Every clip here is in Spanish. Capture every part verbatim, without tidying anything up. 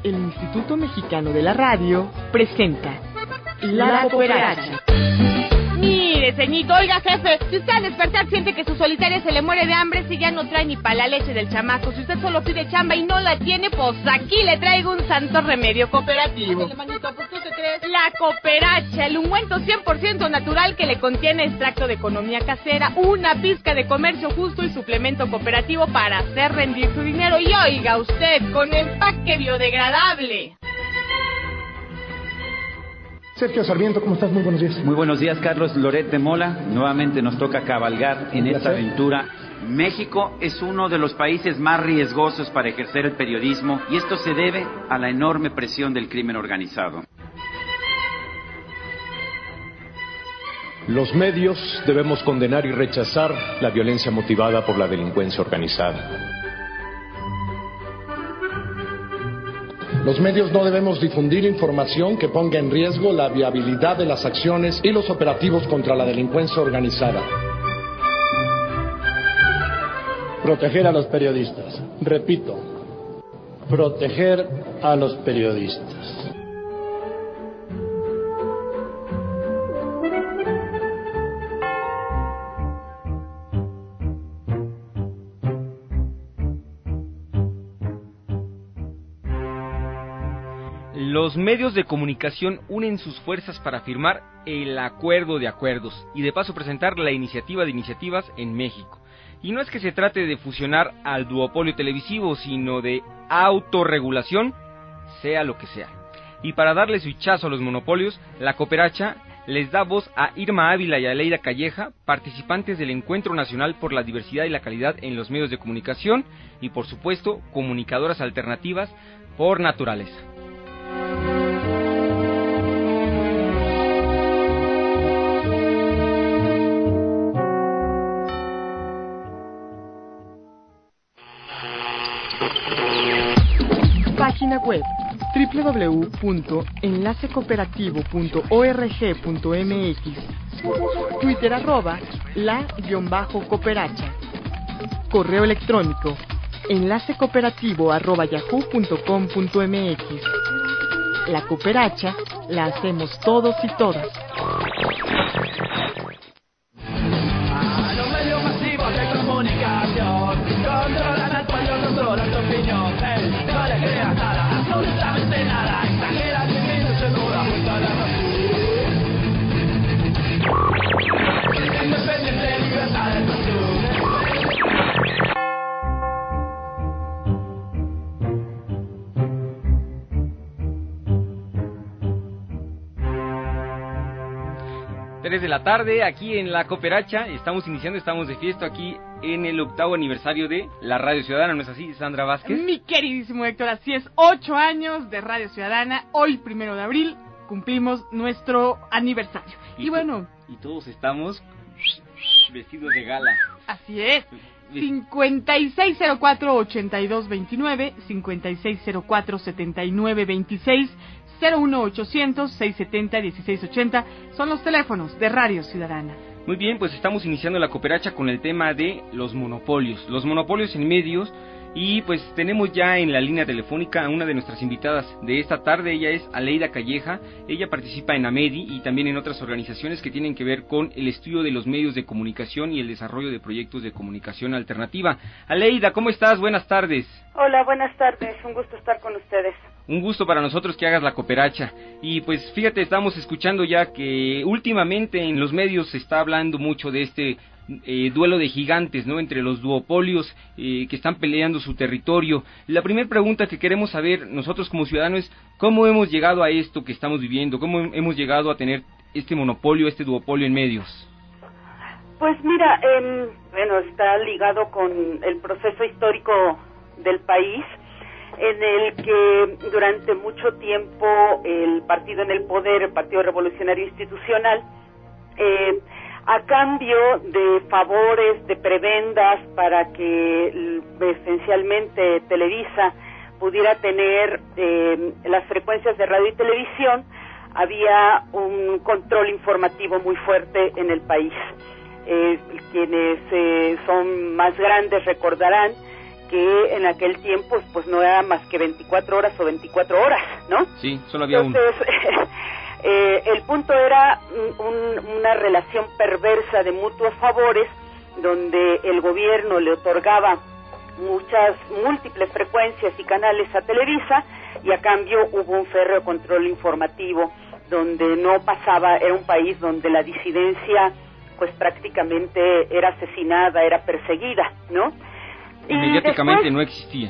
el Instituto Mexicano de la Radio presenta La Cooperacha. Mire, ceñito, oiga, jefe, si usted al despertar siente que su solitaria se le muere de hambre, si ya no trae ni para la leche del chamaco, si usted solo pide chamba y no la tiene, pues aquí le traigo un santo remedio cooperativo. La Cooperacha, el ungüento cien por ciento natural que le contiene extracto de economía casera, una pizca de comercio justo y suplemento cooperativo para hacer rendir su dinero. Y oiga usted, con empaque biodegradable. Sergio Sarmiento, ¿cómo estás? Muy buenos días. Muy buenos días, Carlos. Loret de Mola. Nuevamente nos toca cabalgar en esta aventura. México es uno de los países más riesgosos para ejercer el periodismo y esto se debe a la enorme presión del crimen organizado. Los medios debemos condenar y rechazar la violencia motivada por la delincuencia organizada. Los medios no debemos difundir información que ponga en riesgo la viabilidad de las acciones y los operativos contra la delincuencia organizada. Proteger a los periodistas. Repito, proteger a los periodistas. Los medios de comunicación unen sus fuerzas para firmar el acuerdo de acuerdos y de paso presentar la iniciativa de iniciativas en México. Y no es que se trate de fusionar al duopolio televisivo, sino de autorregulación, sea lo que sea. Y para darle su hachazo a los monopolios, la Cooperacha les da voz a Irma Ávila y a Leida Calleja, participantes del Encuentro Nacional por la Diversidad y la Calidad en los Medios de Comunicación y, por supuesto, comunicadoras alternativas por naturaleza. Página web doble u doble u doble u punto enlace cooperativo punto org punto m x. Twitter arroba la-cooperacha. Correo electrónico enlace cooperativo arroba yahoo punto com punto m x. La Cooperacha la hacemos todos y todas. A los medios masivos de comunicación controlan al pueblo, controlan tu opinión. Hey, no le creas nada, absolutamente nada. Exagera, divide, segura, junto a la razón. Independiente, libertad de consumo. tres de la tarde, aquí en La Cooperacha, estamos iniciando, estamos de fiesta aquí en el octavo aniversario de la Radio Ciudadana, ¿no es así, Sandra Vázquez? Mi queridísimo Héctor, así es, ocho años de Radio Ciudadana, hoy primero de abril cumplimos nuestro aniversario. Y, y bueno... Y todos estamos vestidos de gala. Así es. cincuenta y seis cero cuatro, ochenta y dos veintinueve, cincuenta y seis cero cuatro, setenta y nueve veintiséis, cero uno ochocientos, seiscientos setenta, dieciséis ochenta son los teléfonos de Radio Ciudadana. Muy bien, pues estamos iniciando la Cooperacha con el tema de los monopolios, los monopolios en medios. Y pues tenemos ya en la línea telefónica a una de nuestras invitadas de esta tarde. Ella es Aleida Calleja, ella participa en AMEDI y también en otras organizaciones que tienen que ver con el estudio de los medios de comunicación y el desarrollo de proyectos de comunicación alternativa. Aleida, ¿cómo estás? Buenas tardes. Hola, buenas tardes, un gusto estar con ustedes. Un gusto para nosotros que hagas la Cooperacha. Y pues fíjate, estamos escuchando ya que últimamente en los medios se está hablando mucho de este Eh, duelo de gigantes, ¿no? Entre los duopolios eh, que están peleando su territorio. La primera pregunta que queremos saber nosotros como ciudadanos es ¿cómo hemos llegado a esto que estamos viviendo? ¿Cómo hemos llegado a tener este monopolio, este duopolio en medios? Pues mira, eh, bueno, está ligado con el proceso histórico del país, en el que durante mucho tiempo el partido en el poder, el Partido Revolucionario Institucional, eh, a cambio de favores, de prebendas para que esencialmente Televisa pudiera tener eh, las frecuencias de radio y televisión, había un control informativo muy fuerte en el país. Eh, quienes eh, son más grandes recordarán que en aquel tiempo pues no era más que veinticuatro horas o veinticuatro horas, ¿no? Sí, solo había Entonces, uno. eh, el punto era un, una relación perversa de mutuos favores, donde el gobierno le otorgaba muchas, múltiples frecuencias y canales a Televisa, y a cambio hubo un férreo control informativo, donde no pasaba, era un país donde la disidencia pues prácticamente era asesinada, era perseguida, ¿no? Y mediáticamente después, no existía.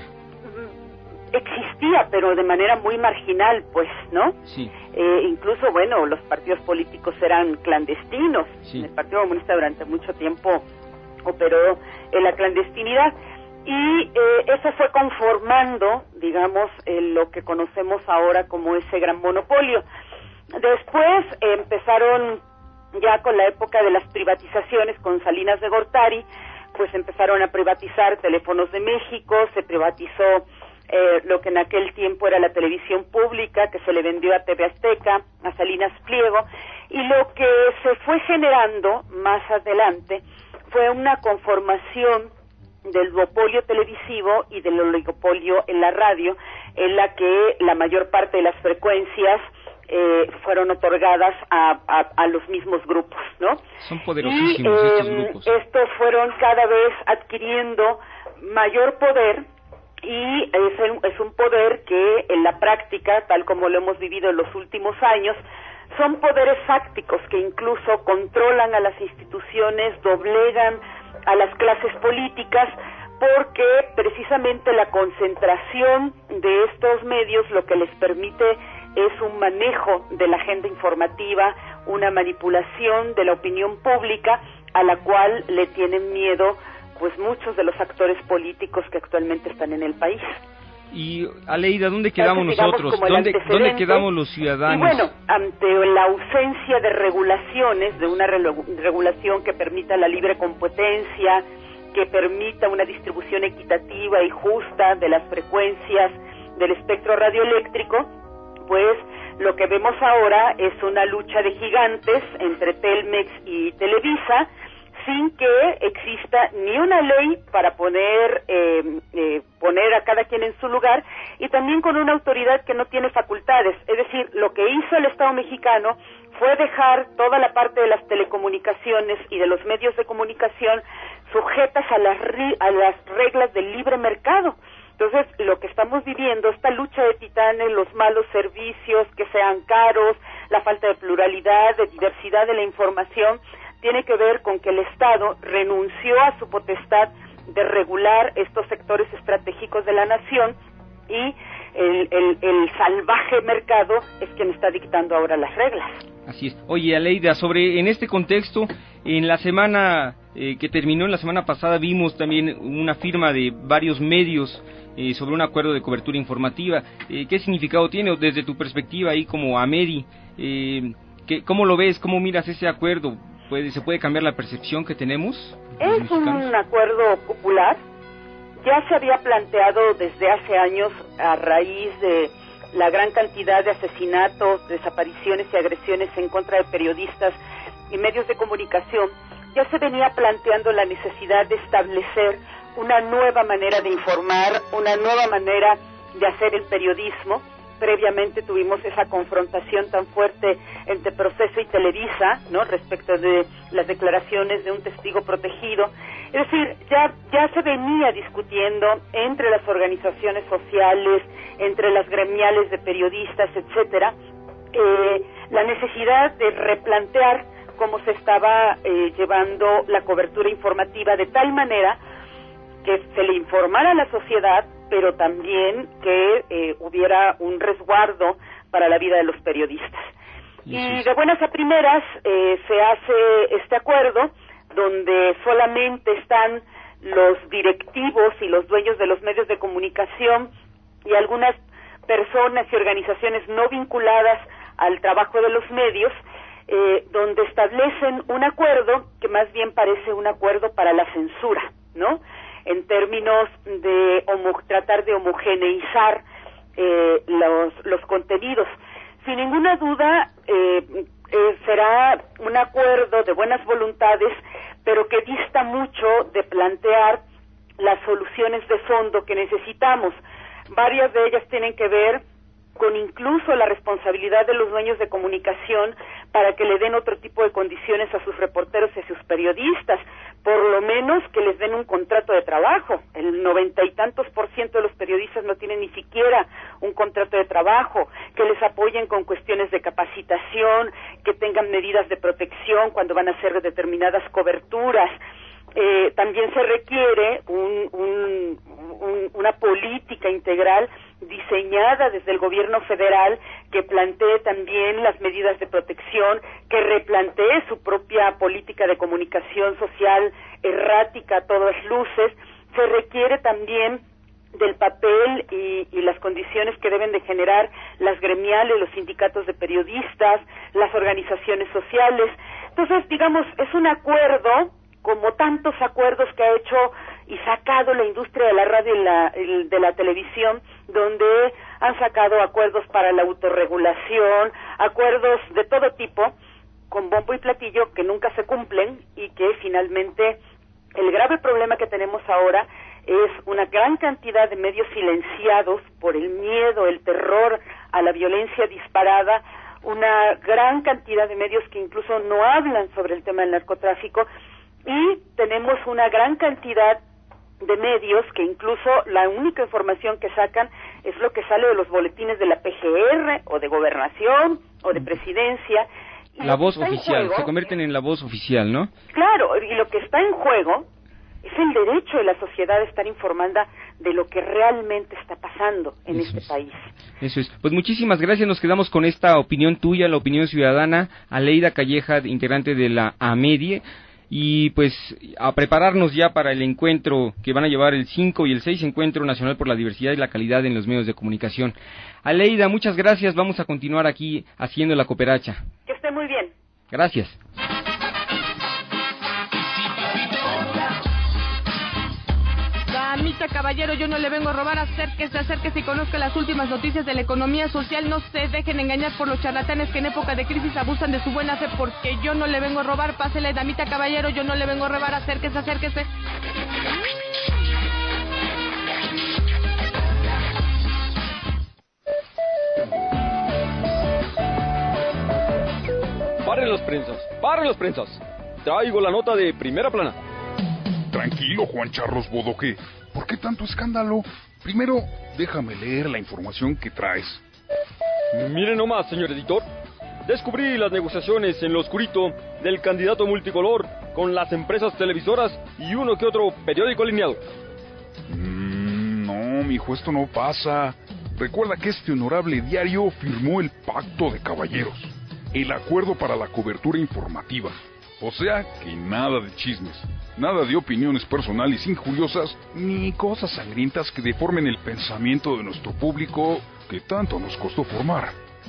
Existía, pero de manera muy marginal, pues, ¿no? Sí. Eh, incluso, bueno, los partidos políticos eran clandestinos. Sí. El Partido Comunista durante mucho tiempo operó en la clandestinidad. Y eh, eso fue conformando, digamos, eh, lo que conocemos ahora como ese gran monopolio. Después eh, empezaron, ya con la época de las privatizaciones, con Salinas de Gortari, pues empezaron a privatizar Teléfonos de México, se privatizó eh, lo que en aquel tiempo era la televisión pública, que se le vendió a T V Azteca, a Salinas Pliego, y lo que se fue generando más adelante fue una conformación del duopolio televisivo y del oligopolio en la radio, en la que la mayor parte de las frecuencias eh, fueron otorgadas a, a, a los mismos grupos, ¿no? Son poderosísimos y, eh, estos grupos. Estos fueron cada vez adquiriendo mayor poder, y es, el, es un poder que en la práctica, tal como lo hemos vivido en los últimos años, son poderes fácticos que incluso controlan a las instituciones, doblegan a las clases políticas, porque precisamente la concentración de estos medios lo que les permite es un manejo de la agenda informativa, una manipulación de la opinión pública a la cual le tienen miedo pues muchos de los actores políticos que actualmente están en el país. Y Aleida, ¿dónde quedamos Entonces, nosotros? ¿Dónde, ¿Dónde quedamos los ciudadanos? Y bueno, ante la ausencia de regulaciones, de una re regulación que permita la libre competencia, que permita una distribución equitativa y justa de las frecuencias del espectro radioeléctrico, pues lo que vemos ahora es una lucha de gigantes entre Telmex y Televisa, sin que exista ni una ley para poner eh, eh, poner a cada quien en su lugar, y también con una autoridad que no tiene facultades. Es decir, lo que hizo el Estado mexicano fue dejar toda la parte de las telecomunicaciones y de los medios de comunicación sujetas a las, a las reglas del libre mercado. Entonces, lo que estamos viviendo, esta lucha de titanes, los malos servicios, que sean caros, la falta de pluralidad, de diversidad de la información, tiene que ver con que el Estado renunció a su potestad de regular estos sectores estratégicos de la nación, y el, el, el salvaje mercado es quien está dictando ahora las reglas. Así es. Oye, Aleida, sobre en este contexto, en la semana eh, que terminó, en la semana pasada, vimos también una firma de varios medios eh, sobre un acuerdo de cobertura informativa. Eh, ¿Qué significado tiene desde tu perspectiva ahí como AMEDI? Eh, ¿qué, ¿Cómo lo ves? ¿Cómo miras ese acuerdo? ¿Puede, ¿Se puede cambiar la percepción que tenemos? Es un acuerdo popular. Ya se había planteado desde hace años, a raíz de la gran cantidad de asesinatos, desapariciones y agresiones en contra de periodistas y medios de comunicación. Ya se venía planteando la necesidad de establecer una nueva manera de informar, una nueva manera de hacer el periodismo. Previamente tuvimos esa confrontación tan fuerte entre Proceso y Televisa, ¿no?, respecto de las declaraciones de un testigo protegido. Es decir, ya, ya se venía discutiendo entre las organizaciones sociales, entre las gremiales de periodistas, etcétera, eh, la necesidad de replantear cómo se estaba eh, llevando la cobertura informativa de tal manera que se le informara a la sociedad, pero también que eh, hubiera un resguardo para la vida de los periodistas. Y de buenas a primeras eh, se hace este acuerdo, donde solamente están los directivos y los dueños de los medios de comunicación y algunas personas y organizaciones no vinculadas al trabajo de los medios, eh, donde establecen un acuerdo que más bien parece un acuerdo para la censura, ¿no?, en términos de homo, tratar de homogeneizar eh, los, los contenidos. Sin ninguna duda, eh, eh, será un acuerdo de buenas voluntades, pero que dista mucho de plantear las soluciones de fondo que necesitamos. Varias de ellas tienen que ver con incluso la responsabilidad de los dueños de comunicación para que le den otro tipo de condiciones a sus reporteros y a sus periodistas, por lo menos que les den un contrato de trabajo. El noventa y tantos por ciento de los periodistas no tienen ni siquiera un contrato de trabajo, que les apoyen con cuestiones de capacitación, que tengan medidas de protección cuando van a hacer determinadas coberturas. Eh, también se requiere un, un, un, una política integral diseñada desde el gobierno federal que plantee también las medidas de protección, que replantee su propia política de comunicación social errática a todas luces. Se requiere también del papel y, y las condiciones que deben de generar las gremiales, los sindicatos de periodistas, las organizaciones sociales. Entonces, digamos, es un acuerdo, como tantos acuerdos que ha hecho y sacado la industria de la radio y la, el, de la televisión, donde han sacado acuerdos para la autorregulación, acuerdos de todo tipo, con bombo y platillo, que nunca se cumplen y que finalmente el grave problema que tenemos ahora es una gran cantidad de medios silenciados por el miedo, el terror a la violencia disparada, una gran cantidad de medios que incluso no hablan sobre el tema del narcotráfico, y tenemos una gran cantidad de medios que incluso la única información que sacan es lo que sale de los boletines de la P G R o de Gobernación o de Presidencia. Y la voz oficial, juego, se convierten en la voz oficial, ¿no? Claro, y lo que está en juego es el derecho de la sociedad a estar informada de lo que realmente está pasando en Eso este es. país. Eso es. Pues muchísimas gracias, nos quedamos con esta opinión tuya, la opinión ciudadana, Aleida Calleja, integrante de la AMEDIE, y pues a prepararnos ya para el encuentro que van a llevar el cinco y el seis, Encuentro Nacional por la Diversidad y la Calidad en los Medios de Comunicación. Aleida, muchas gracias, vamos a continuar aquí haciendo la cooperacha. Que esté muy bien. Gracias. Damita caballero, yo no le vengo a robar, acérquese, acérquese y conozca las últimas noticias de la economía social. No se dejen engañar por los charlatanes que en época de crisis abusan de su buena fe, porque yo no le vengo a robar. Pásele, damita caballero, yo no le vengo a robar, acérquese, acérquese. Paren las prensas, paren las prensas. Traigo la nota de primera plana. Tranquilo, Juan Charros Bodoque. ¿Por qué tanto escándalo? Primero, déjame leer la información que traes. Miren nomás, señor editor. Descubrí las negociaciones en lo oscurito del candidato multicolor con las empresas televisoras y uno que otro periódico alineado. Mm, no, mijo, esto no pasa. Recuerda que este honorable diario firmó el Pacto de Caballeros, el acuerdo para la cobertura informativa. O sea, que nada de chismes, nada de opiniones personales injuriosas, ni cosas sangrientas que deformen el pensamiento de nuestro público que tanto nos costó formar.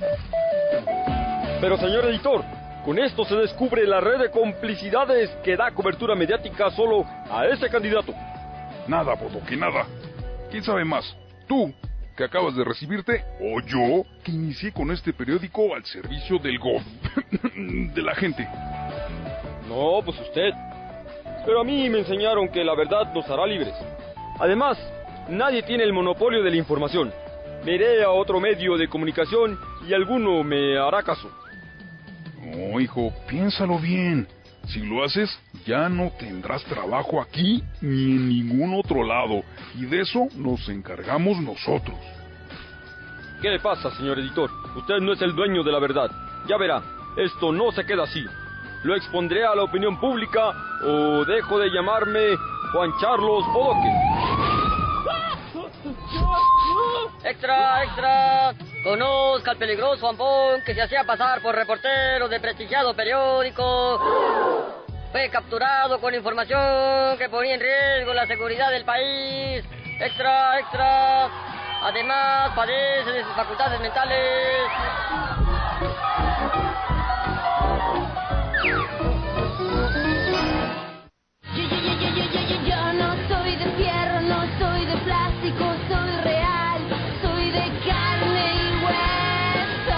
Pero, señor editor, con esto se descubre la red de complicidades que da cobertura mediática solo a ese candidato. Nada, Bodoque, nada. ¿Quién sabe más? ¿Tú, que acabas de recibirte, o yo, que inicié con este periódico al servicio del go... de la gente? No, pues usted. Pero a mí me enseñaron que la verdad nos hará libres. Además, nadie tiene el monopolio de la información. Me iré a otro medio de comunicación y alguno me hará caso. No, hijo, piénsalo bien. Si lo haces, ya no tendrás trabajo aquí ni en ningún otro lado. Y de eso nos encargamos nosotros. ¿Qué le pasa, señor editor? Usted no es el dueño de la verdad. Ya verá, esto no se queda así. Lo expondré a la opinión pública o dejo de llamarme Juan Charlos Bodoque. ¡Extra, extra! Conozca al peligroso ampón que se hacía pasar por reportero de prestigiado periódico. Fue capturado con información que ponía en riesgo la seguridad del país. ¡Extra, extra! Además, padece de sus facultades mentales. Yo no soy de fierro, no soy de plástico, soy real, soy de carne y hueso.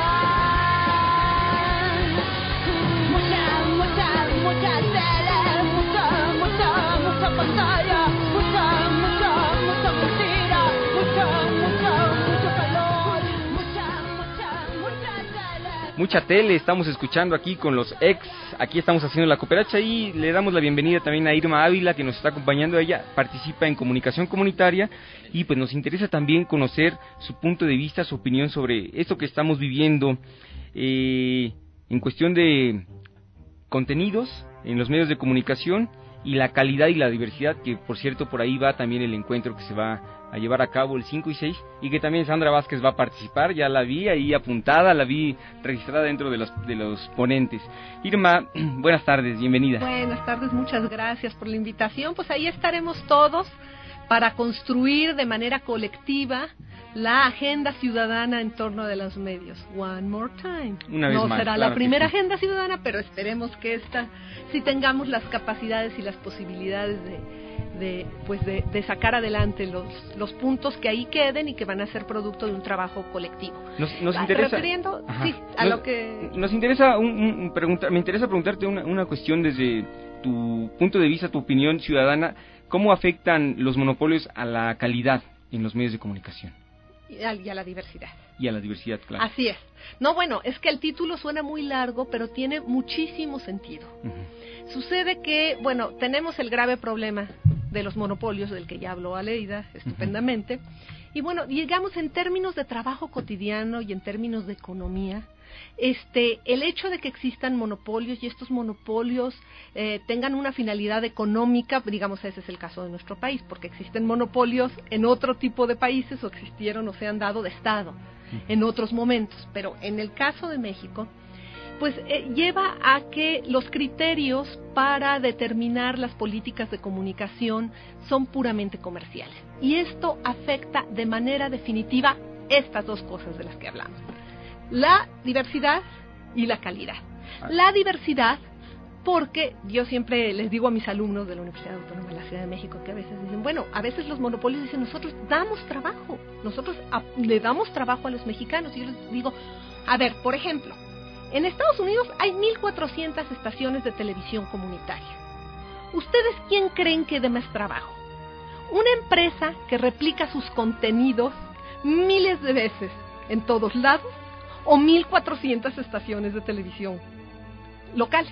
Mucha, mucha, mucha tele, mucha, mucha, mucha pantalla, mucha, mucha tele estamos escuchando aquí con los ex, aquí estamos haciendo la cooperacha y le damos la bienvenida también a Irma Ávila que nos está acompañando. Ella participa en comunicación comunitaria y pues nos interesa también conocer su punto de vista, su opinión sobre esto que estamos viviendo eh, en cuestión de contenidos en los medios de comunicación y la calidad y la diversidad, que por cierto por ahí va también el encuentro que se va a llevar a cabo el cinco y seis y que también Sandra Vázquez va a participar, ya la vi ahí apuntada, la vi registrada dentro de los, de los ponentes. Irma, buenas tardes, bienvenida. Buenas tardes, muchas gracias por la invitación. Pues ahí estaremos todos para construir de manera colectiva la agenda ciudadana en torno de los medios. One more time. Una vez no más, será claro la primera que sí. agenda ciudadana, pero esperemos que esta sí tengamos las capacidades y las posibilidades de, de pues de, de sacar adelante los los puntos que ahí queden y que van a ser producto de un trabajo colectivo. Nos, nos interesa. Refiriendo, Ajá. sí, a nos, lo que nos interesa un, un pregunta, me interesa preguntarte una, una cuestión desde tu punto de vista, tu opinión ciudadana. ¿Cómo afectan los monopolios a la calidad en los medios de comunicación? y a, y a la diversidad. Y a la diversidad, claro. Así es. No, bueno, es que el título suena muy largo, pero tiene muchísimo sentido. Uh-huh. Sucede que, bueno, tenemos el grave problema de los monopolios, del que ya habló Aleida estupendamente. Uh-huh. Y bueno, digamos en términos de trabajo cotidiano y en términos de economía, este, el hecho de que existan monopolios y estos monopolios eh, tengan una finalidad económica, digamos ese es el caso de nuestro país, porque existen monopolios en otro tipo de países o existieron o se han dado de Estado en otros momentos, pero en el caso de México, pues eh, lleva a que los criterios para determinar las políticas de comunicación son puramente comerciales. Y esto afecta de manera definitiva estas dos cosas de las que hablamos: la diversidad y la calidad. La diversidad, porque yo siempre les digo a mis alumnos de la Universidad Autónoma de la Ciudad de México que a veces dicen, bueno, a veces los monopolios dicen, nosotros damos trabajo, nosotros a, le damos trabajo a los mexicanos. Y yo les digo, a ver, por ejemplo, en Estados Unidos hay mil cuatrocientas estaciones de televisión comunitaria. ¿Ustedes quién creen que dé más trabajo? ¿Una empresa que replica sus contenidos miles de veces en todos lados o mil cuatrocientas estaciones de televisión locales?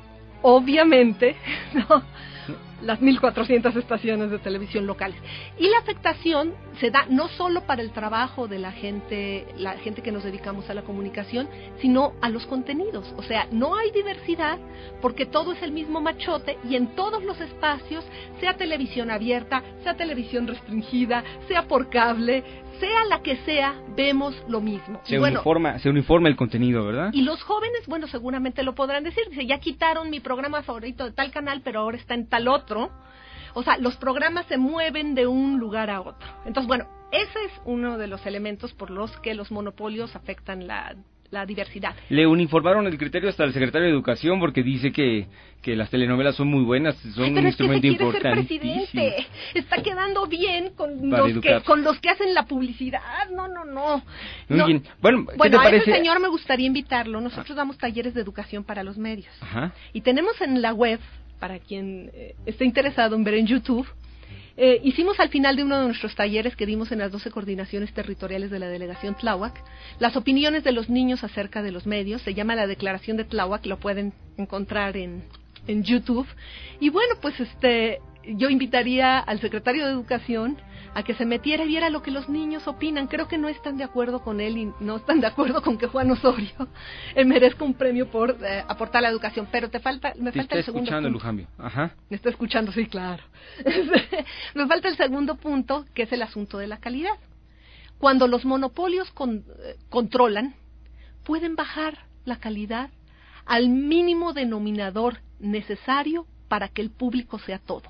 Obviamente, no, las mil cuatrocientas estaciones de televisión locales. Y la afectación se da no solo para el trabajo de la gente, la gente que nos dedicamos a la comunicación, sino a los contenidos. O sea, no hay diversidad porque todo es el mismo machote y en todos los espacios, sea televisión abierta, sea televisión restringida, sea por cable, sea la que sea, vemos lo mismo. Se, y bueno, uniforma, se uniforma el contenido, ¿verdad? Y los jóvenes, bueno, seguramente lo podrán decir. Dice, ya quitaron mi programa favorito de tal canal, pero ahora está en tal otro. O sea, los programas se mueven de un lugar a otro. Entonces, bueno, ese es uno de los elementos por los que los monopolios afectan la, la diversidad. Le uniformaron el criterio hasta el secretario de Educación porque dice que, que las telenovelas son muy buenas, son Ay, un pero instrumento es que se quiere importantísimo. ser presidente. Está quedando bien con Para los educar. que con los que hacen la publicidad. No, no, no. Muy no. bien. Bueno, ¿qué bueno te a parece? ese señor me gustaría invitarlo. Nosotros ah. damos talleres de educación para los medios. Ajá. Y tenemos en la web, para quien eh, esté interesado en ver en YouTube, eh, hicimos al final de uno de nuestros talleres que dimos en las doce coordinaciones territoriales de la delegación Tláhuac, las opiniones de los niños acerca de los medios. Se llama la Declaración de Tláhuac, lo pueden encontrar en, en YouTube. Y bueno, pues este yo invitaría al secretario de Educación a que se metiera y viera lo que los niños opinan. Creo que no están de acuerdo con él y no están de acuerdo con que Juan Osorio eh, merezca un premio por eh, aportar a la educación. Pero te falta, me te falta el segundo escuchando, punto. Lujambio. Ajá. Me está escuchando, sí, claro. Me falta el segundo punto, que es el asunto de la calidad. Cuando los monopolios con, eh, controlan, pueden bajar la calidad al mínimo denominador necesario para que el público sea todo.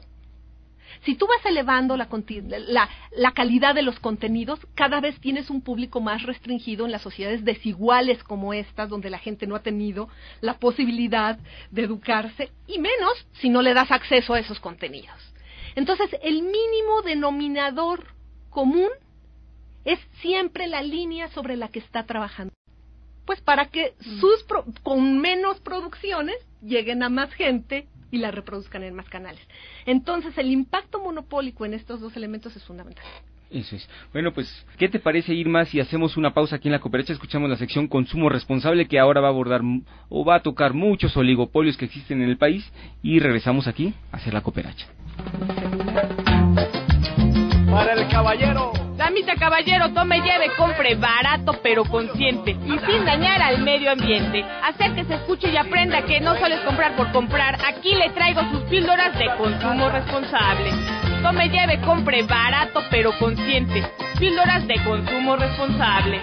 Si tú vas elevando la, la, la calidad de los contenidos, cada vez tienes un público más restringido en las sociedades desiguales como estas, donde la gente no ha tenido la posibilidad de educarse, y menos si no le das acceso a esos contenidos. Entonces, el mínimo denominador común es siempre la línea sobre la que está trabajando. Pues para que sus pro, con menos producciones lleguen a más gente y la reproduzcan en más canales. Entonces, el impacto monopólico en estos dos elementos es fundamental. Eso es. Bueno, pues, ¿qué te parece, Irma, si hacemos una pausa aquí en la Cooperacha? Escuchamos la sección Consumo Responsable, que ahora va a abordar o va a tocar muchos oligopolios que existen en el país, y regresamos aquí a hacer la Cooperacha. Para el caballero. Damita, caballero, tome, lleve, compre barato pero consciente y sin dañar al medio ambiente. Hacer que se escuche y aprenda que no solo es comprar por comprar. Aquí le traigo sus píldoras de consumo responsable. Tome, lleve, compre barato pero consciente. Píldoras de consumo responsable.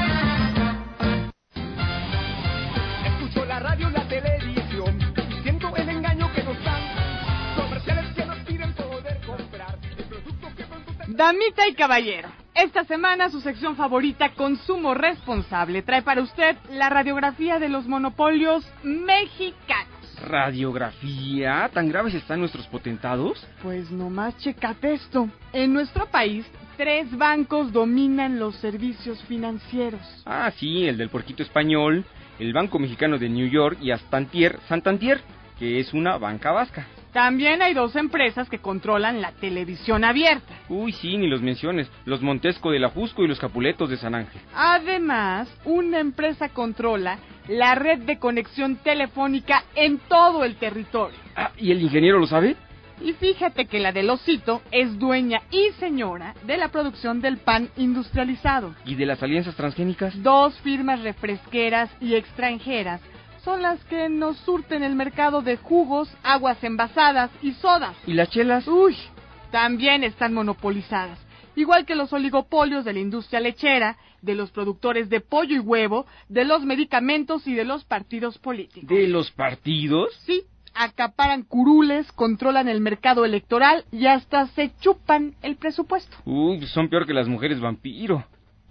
Escucho la radio, la televisión y siento el engaño que nos dan. Comerciales que nos piden poder comprar el producto que pronto te... Damita y caballero, esta semana su sección favorita, Consumo Responsable, trae para usted la radiografía de los monopolios mexicanos. ¿Radiografía? ¿Tan graves están nuestros potentados? Pues nomás checate esto. En nuestro país, tres bancos dominan los servicios financieros. Ah, sí, el del Porquito Español, el Banco Mexicano de New York y Astantier, Santander, que es una banca vasca. También hay dos empresas que controlan la televisión abierta. Uy, sí, ni los menciones, los Montesco de la Jusco y los Capuletos de San Ángel. Además, una empresa controla la red de conexión telefónica en todo el territorio. Ah, ¿y el ingeniero lo sabe? Y fíjate que la del Osito es dueña y señora de la producción del pan industrializado. ¿Y de las alianzas transgénicas? Dos firmas refresqueras y extranjeras son las que nos surten el mercado de jugos, aguas envasadas y sodas. ¿Y las chelas? Uy, también están monopolizadas. Igual que los oligopolios de la industria lechera, de los productores de pollo y huevo, de los medicamentos y de los partidos políticos. ¿De los partidos? Sí, acaparan curules, controlan el mercado electoral y hasta se chupan el presupuesto. Uy, son peor que las mujeres vampiro.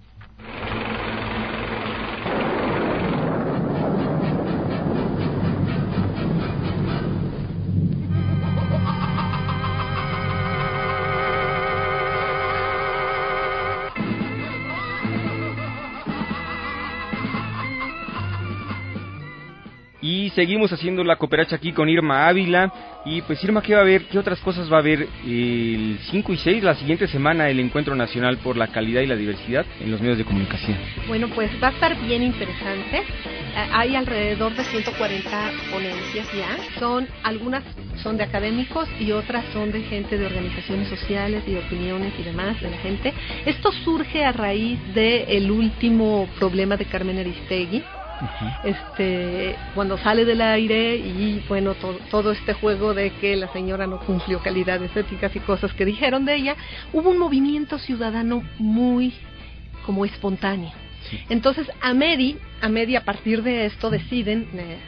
Y seguimos haciendo la Cooperacha aquí con Irma Ávila. Y pues Irma, ¿qué va a haber? ¿Qué otras cosas va a haber el cinco y seis, la siguiente semana, el Encuentro Nacional por la Calidad y la Diversidad en los Medios de Comunicación? Bueno, pues va a estar bien interesante. Hay alrededor de ciento cuarenta ponencias ya. Son algunas son de académicos y otras son de gente de organizaciones sociales y de opiniones y demás de la gente. Esto surge a raíz del último problema de Carmen Aristegui. Uh-huh. Este, cuando sale del aire y bueno, to- todo este juego de que la señora no cumplió calidades éticas y cosas que dijeron de ella, hubo un movimiento ciudadano muy como espontáneo. Sí. Entonces, Amedi, Amedi a partir de esto deciden eh,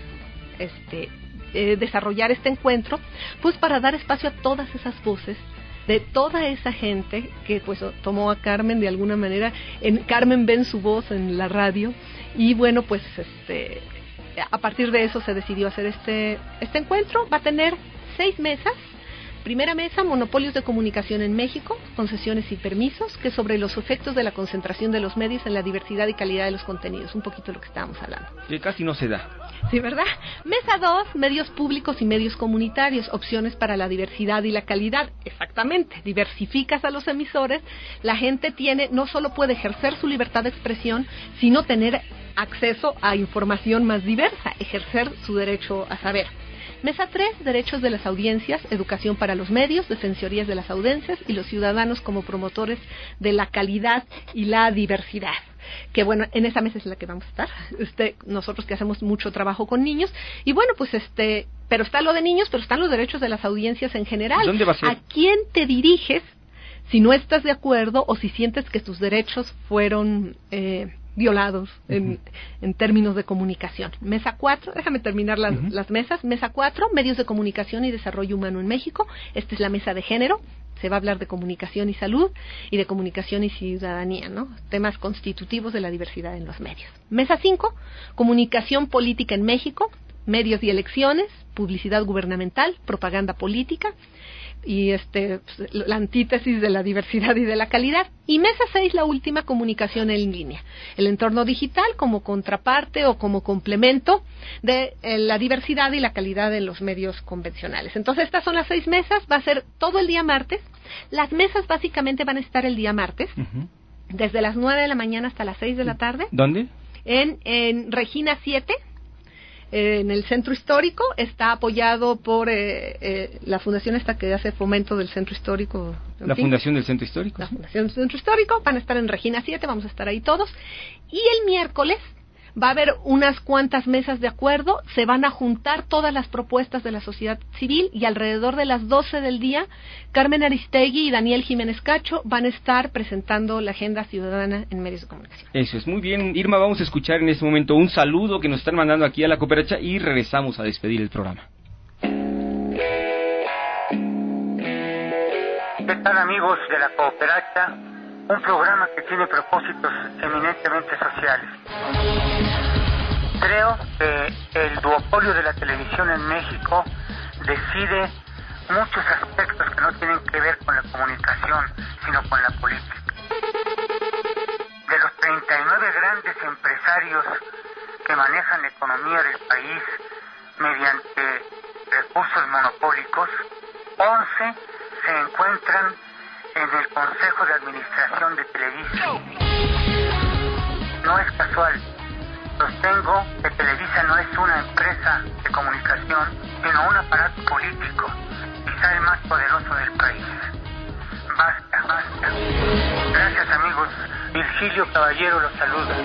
este eh, desarrollar este encuentro, pues para dar espacio a todas esas voces de toda esa gente que pues tomó a Carmen de alguna manera. En Carmen ven su voz en la radio y bueno, pues este a partir de eso se decidió hacer este este encuentro. Va a tener seis mesas. Primera mesa, monopolios de comunicación en México, concesiones y permisos, que es sobre los efectos de la concentración de los medios en la diversidad y calidad de los contenidos, un poquito de lo que estábamos hablando. Que casi no se da. Sí, ¿verdad? Mesa dos, medios públicos y medios comunitarios, opciones para la diversidad y la calidad. Exactamente, diversificas a los emisores, la gente tiene, no solo puede ejercer su libertad de expresión, sino tener acceso a información más diversa, ejercer su derecho a saber. Mesa tres, derechos de las audiencias, educación para los medios, defensorías de las audiencias y los ciudadanos como promotores de la calidad y la diversidad. Que bueno, en esa mesa es la que vamos a estar, este, nosotros que hacemos mucho trabajo con niños, y bueno, pues este, pero está lo de niños, pero están los derechos de las audiencias en general. ¿Dónde va a ser? ¿A quién te diriges si no estás de acuerdo o si sientes que tus derechos fueron eh, violados en, uh-huh. en términos de comunicación? Mesa cuatro, déjame terminar las, uh-huh. las mesas. Mesa cuatro, medios de comunicación y desarrollo humano en México. Esta es la mesa de género. Se va a hablar de comunicación y salud y de comunicación y ciudadanía, ¿no? Temas constitutivos de la diversidad en los medios. Mesa cinco, comunicación política en México, medios y elecciones, publicidad gubernamental, propaganda política. y este pues, la antítesis de la diversidad y de la calidad. Y mesa seis, la última, comunicación en línea. El entorno digital como contraparte o como complemento de eh, la diversidad y la calidad de los medios convencionales. Entonces, estas son las seis mesas, va a ser todo el día martes. Las mesas básicamente van a estar el día martes, uh-huh. desde las nueve de la mañana hasta las seis de la tarde. ¿Dónde? En, en Regina siete. En el centro histórico, está apoyado por eh, eh, la fundación esta que hace fomento del centro histórico. La fin, fundación del centro histórico. La fundación del centro histórico, van a estar en Regina siete, vamos a estar ahí todos. Y el miércoles va a haber unas cuantas mesas de acuerdo, se van a juntar todas las propuestas de la sociedad civil y alrededor de las doce del día, Carmen Aristegui y Daniel Jiménez Cacho van a estar presentando la agenda ciudadana en medios de comunicación. Eso es, muy bien. Irma, vamos a escuchar en este momento un saludo que nos están mandando aquí a la Cooperacha y regresamos a despedir el programa. ¿Qué tal, amigos de la Cooperacha? Un programa que tiene propósitos eminentemente sociales. Creo que el duopolio de la televisión en México decide muchos aspectos que no tienen que ver con la comunicación, sino con la política. De los treinta y nueve grandes empresarios que manejan la economía del país mediante recursos monopólicos, once se encuentran en el Consejo de Administración de Televisa. No es casual. Sostengo que Televisa no es una empresa de comunicación, sino un aparato político, quizá el más poderoso del país. Basta, basta. Gracias, amigos. Virgilio Caballero los saluda.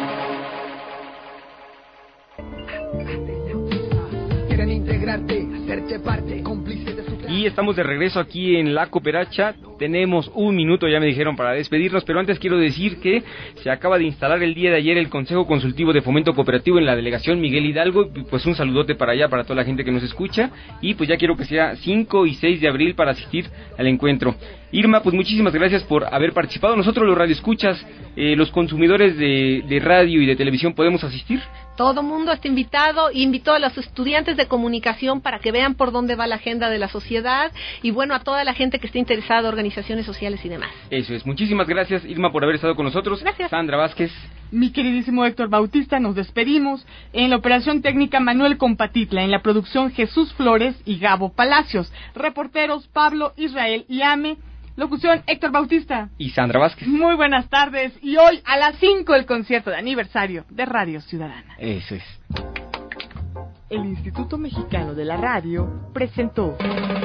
Quieren integrarte, hacerte parte, cómplice de su... Y estamos de regreso aquí en la Cooperacha. Tenemos un minuto, ya me dijeron, para despedirnos, pero antes quiero decir que se acaba de instalar el día de ayer el Consejo Consultivo de Fomento Cooperativo en la delegación Miguel Hidalgo. Pues un saludote para allá, para toda la gente que nos escucha, y pues ya quiero que sea cinco y seis de abril para asistir al encuentro. Irma, pues muchísimas gracias por haber participado. Nosotros los radioescuchas, eh, los consumidores de, de radio y de televisión, ¿podemos asistir? Todo mundo está invitado, invitó a los estudiantes de comunicación para que vean por dónde va la agenda de la sociedad y bueno, a toda la gente que esté interesada, organizaciones sociales y demás. Eso es, muchísimas gracias, Irma, por haber estado con nosotros. Gracias. Sandra Vázquez. Mi queridísimo Héctor Bautista, nos despedimos. En la operación técnica, Manuel Compatitla. En la producción, Jesús Flores y Gabo Palacios. Reporteros, Pablo, Israel y Ame. Locución, Héctor Bautista. Y Sandra Vázquez. Muy buenas tardes. Y hoy a las cinco el concierto de aniversario de Radio Ciudadana. Eso es. El Instituto Mexicano de la Radio presentó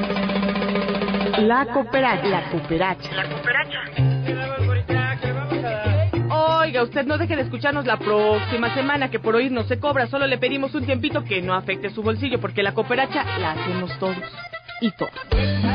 La Cooperacha. La Cooperacha. La Cooperacha. Oiga, usted no deje de escucharnos la próxima semana, que por oír no se cobra. Solo le pedimos un tiempito que no afecte su bolsillo, porque la Cooperacha la hacemos todos y todas.